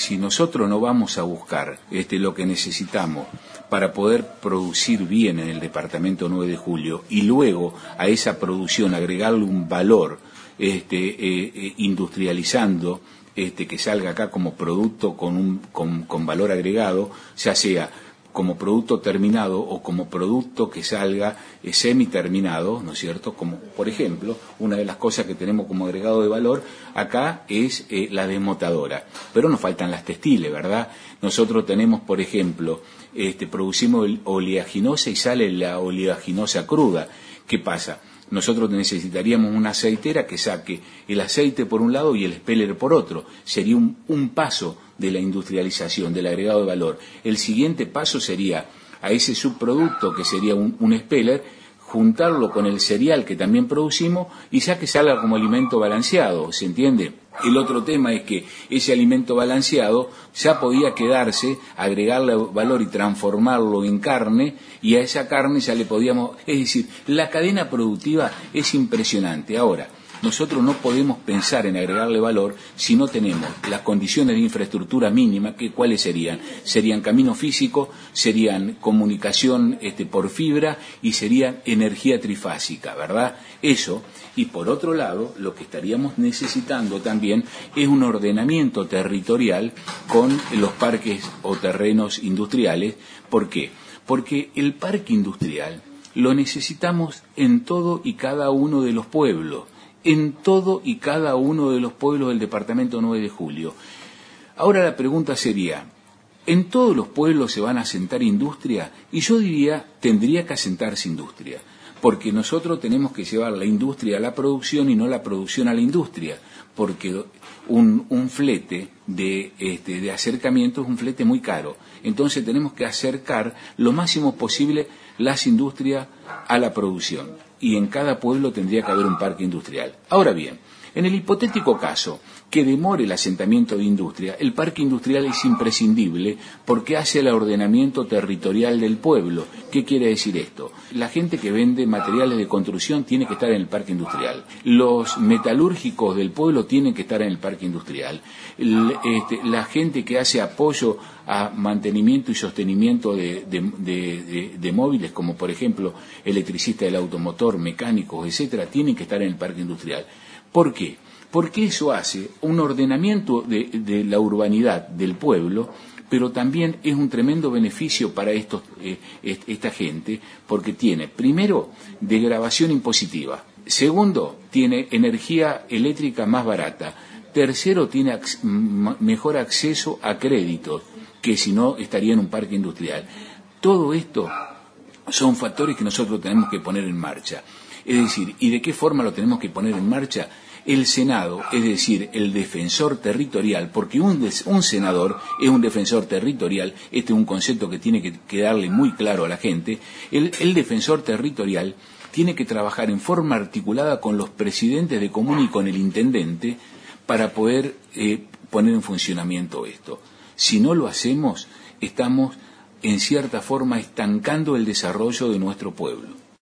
si nosotros no vamos a buscar lo que necesitamos para poder producir bien en el departamento 9 de Julio y luego a esa producción agregarle un valor industrializando que salga acá como producto con valor agregado, ya sea como producto terminado o como producto que salga semi-terminado, ¿no es cierto? Como, por ejemplo, una de las cosas que tenemos como agregado de valor acá es la desmotadora. Pero nos faltan las textiles, ¿verdad? Nosotros tenemos, por ejemplo, producimos oleaginosa y sale la oleaginosa cruda. ¿Qué pasa? Nosotros necesitaríamos una aceitera que saque el aceite por un lado y el speller por otro. Sería un paso de la industrialización, del agregado de valor. El siguiente paso sería a ese subproducto, que sería un speller, juntarlo con el cereal que también producimos y ya que salga como alimento balanceado, ¿se entiende? El otro tema es que ese alimento balanceado ya podía quedarse, agregarle valor y transformarlo en carne, y a esa carne ya le podíamos... Es decir, la cadena productiva es impresionante. Ahora, nosotros no podemos pensar en agregarle valor si no tenemos las condiciones de infraestructura mínima, que ¿cuáles serían? Serían camino físico, serían comunicación por fibra y serían energía trifásica, ¿verdad? Eso, y por otro lado, lo que estaríamos necesitando también es un ordenamiento territorial con los parques o terrenos industriales. ¿Por qué? Porque el parque industrial lo necesitamos en todo y cada uno de los pueblos, en todo y cada uno de los pueblos del departamento 9 de Julio. Ahora la pregunta sería, ¿en todos los pueblos se van a asentar industria? Y yo diría, tendría que asentarse industria, porque nosotros tenemos que llevar la industria a la producción y no la producción a la industria, porque un flete de acercamiento es un flete muy caro. Entonces tenemos que acercar lo máximo posible las industrias a la producción, y en cada pueblo tendría que haber un parque industrial. Ahora bien, en el hipotético caso que demore el asentamiento de industria, el parque industrial es imprescindible porque hace el ordenamiento territorial del pueblo. ¿Qué quiere decir esto? La gente que vende materiales de construcción tiene que estar en el parque industrial. Los metalúrgicos del pueblo tienen que estar en el parque industrial. La gente que hace apoyo a mantenimiento y sostenimiento de móviles, como por ejemplo electricistas del automotor, mecánicos, etcétera, tienen que estar en el parque industrial. ¿Por qué? Porque eso hace un ordenamiento de la urbanidad del pueblo, pero también es un tremendo beneficio para esta gente, porque tiene, primero, degradación impositiva; segundo, tiene energía eléctrica más barata; tercero, tiene mejor acceso a créditos, que si no estaría en un parque industrial. Todo esto son factores que nosotros tenemos que poner en marcha. Es decir, ¿y de qué forma lo tenemos que poner en marcha? El Senado, es decir, el defensor territorial, porque un senador es un defensor territorial. Este es un concepto que tiene que quedarle muy claro a la gente. El defensor territorial tiene que trabajar en forma articulada con los presidentes de comuna y con el intendente para poder poner en funcionamiento esto. Si no lo hacemos, estamos en cierta forma estancando el desarrollo de nuestro pueblo.